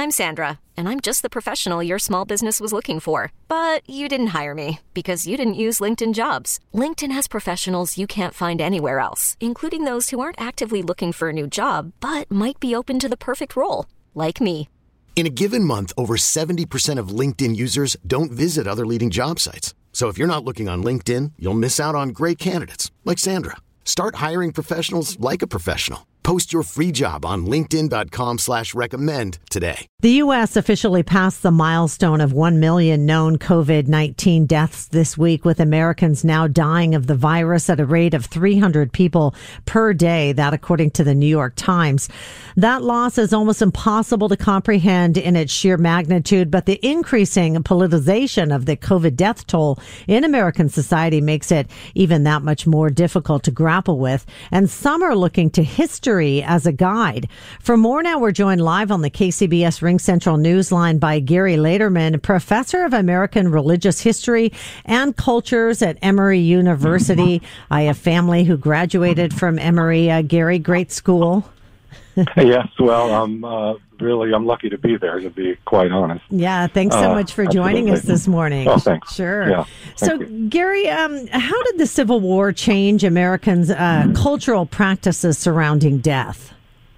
I'm Sandra, and I'm just the professional your small business was looking for. But you didn't hire me because you didn't use LinkedIn Jobs. LinkedIn has professionals you can't find anywhere else, including those who aren't actively looking for a new job, but might be open to the perfect role, like me. In a given month, over 70% of LinkedIn users don't visit other leading job sites. So if you're not looking on LinkedIn, you'll miss out on great candidates like Sandra. Start hiring professionals like a professional. Post your free job on linkedin.com/recommend today. The U.S. officially passed the milestone of 1 million known COVID-19 deaths this week, with Americans now dying of the virus at a rate of 300 people per day. That, according to the New York Times. That loss is almost impossible to comprehend in its sheer magnitude, but the increasing politicization of the COVID death toll in American society makes it even that much more difficult to grapple with. And some are looking to history as a guide. For more now, we're joined live on the KCBS Ring Central Newsline by Gary Lederman, professor of American religious history and cultures at Emory University. I have family who graduated from Emory. Gary, great school. Yes, well, I'm lucky to be there, to be quite honest. Yeah, thanks so much for joining us this morning. Oh, thanks. Sure. Yeah, so, Gary, how did the Civil War change Americans' cultural practices surrounding death?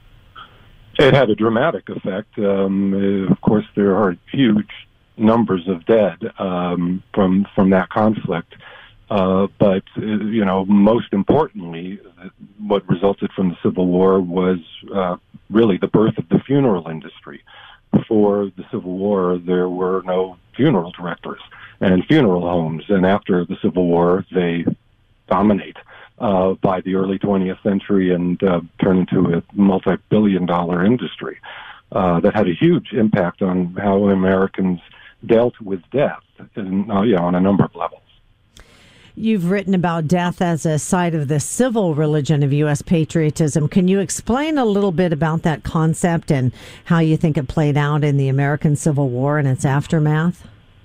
It had a dramatic effect. Of course, there are huge numbers of dead from that conflict. But most importantly, what resulted from the Civil War was really the birth of the funeral industry. Before the Civil War, there were no funeral directors and funeral homes. And after the Civil War, they dominate by the early 20th century and turn into a multi-billion-dollar industry that had a huge impact on how Americans dealt with death on a number of levels. You've written about death as a side of the civil religion of U.S. patriotism. Can you explain a little bit about that concept and how you think it played out in the American Civil War and its aftermath?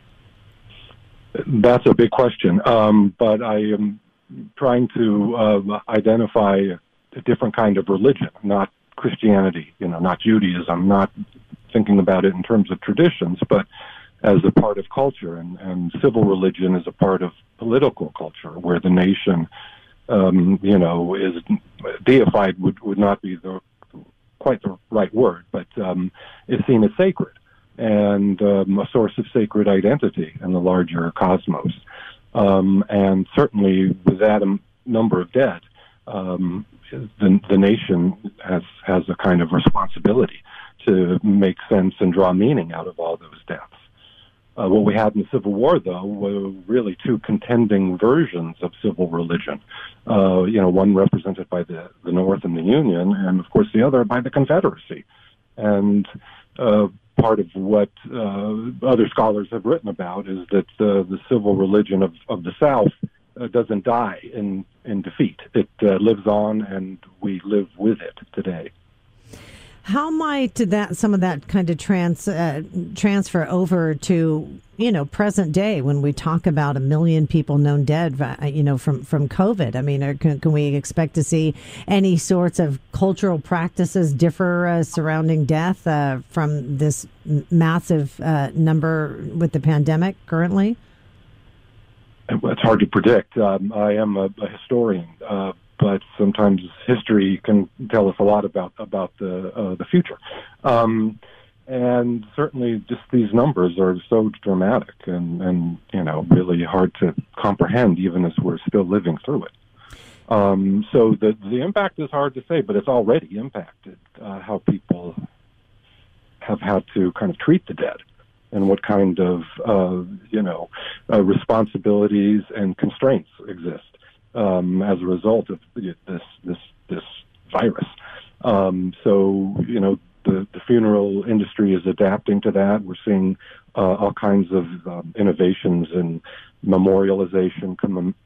That's a big question, but I am trying to identify a different kind of religion, not Christianity, not Judaism, not thinking about it in terms of traditions, but as a part of culture, and civil religion is a part of political culture, where the nation, is deified would not be quite the right word, but is seen as sacred and a source of sacred identity in the larger cosmos. And certainly, with that number of dead, the nation has a kind of responsibility to make sense and draw meaning out of all those deaths. What we had in the Civil War, though, were really two contending versions of civil religion. One represented by the North and the Union, and of course the other by the Confederacy. And part of what other scholars have written about is that the civil religion of the South doesn't die in defeat. It lives on, and we live with it today. How might some of that kind of transfer over to, present day when we talk about 1 million people known dead, from COVID? I mean, can we expect to see any sorts of cultural practices differ surrounding death from this massive number with the pandemic currently? It's hard to predict. I am a historian. But sometimes history can tell us a lot about the future, and certainly just these numbers are so dramatic and really hard to comprehend, even as we're still living through it. So the impact is hard to say, but it's already impacted how people have had to kind of treat the dead, and what kind of responsibilities and constraints exist as a result of this virus. So the funeral industry is adapting to that. We're seeing all kinds of innovations in memorialization,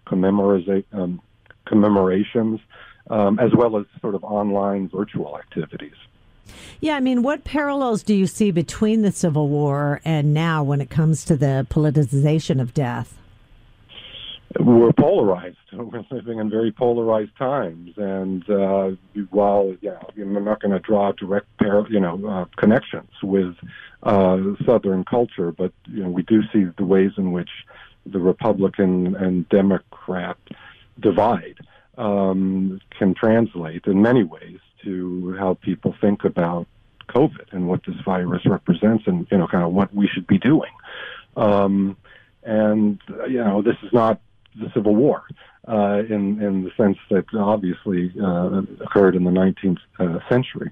commemorations, as well as sort of online virtual activities. Yeah, I mean, what parallels do you see between the Civil War and now when it comes to the politicization of death? we're polarized. We're living in very polarized times, and while I'm not going to draw direct connections with Southern culture, but we do see the ways in which the Republican and Democrat divide can translate in many ways to how people think about COVID and what this virus represents, and kind of what we should be doing. This is not the Civil War in the sense that obviously occurred in the 19th century.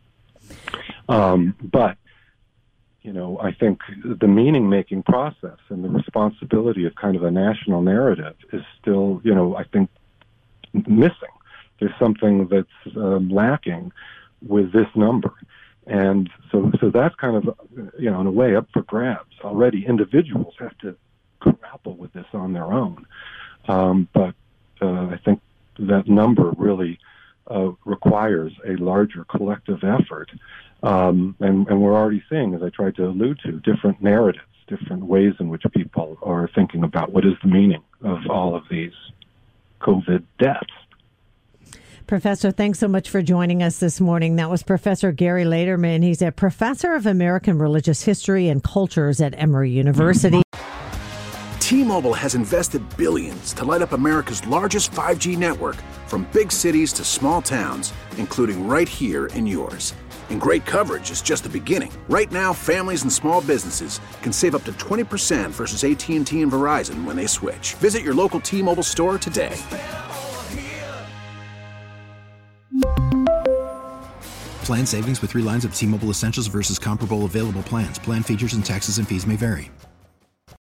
But I think the meaning-making process and the responsibility of kind of a national narrative is still, I think, missing. There's something that's lacking with this number. And so that's kind of, in a way, up for grabs. Already individuals have to grapple with this on their own. But I think that number really requires a larger collective effort. And we're already seeing, as I tried to allude to, different narratives, different ways in which people are thinking about what is the meaning of all of these COVID deaths. Professor, thanks so much for joining us this morning. That was Professor Gary Lederman. He's a professor of American religious history and cultures at Emory University. T-Mobile has invested billions to light up America's largest 5G network, from big cities to small towns, including right here in yours. And great coverage is just the beginning. Right now, families and small businesses can save up to 20% versus AT&T and Verizon when they switch. Visit your local T-Mobile store today. Plan savings with 3 lines of T-Mobile Essentials versus comparable available plans. Plan features and taxes and fees may vary.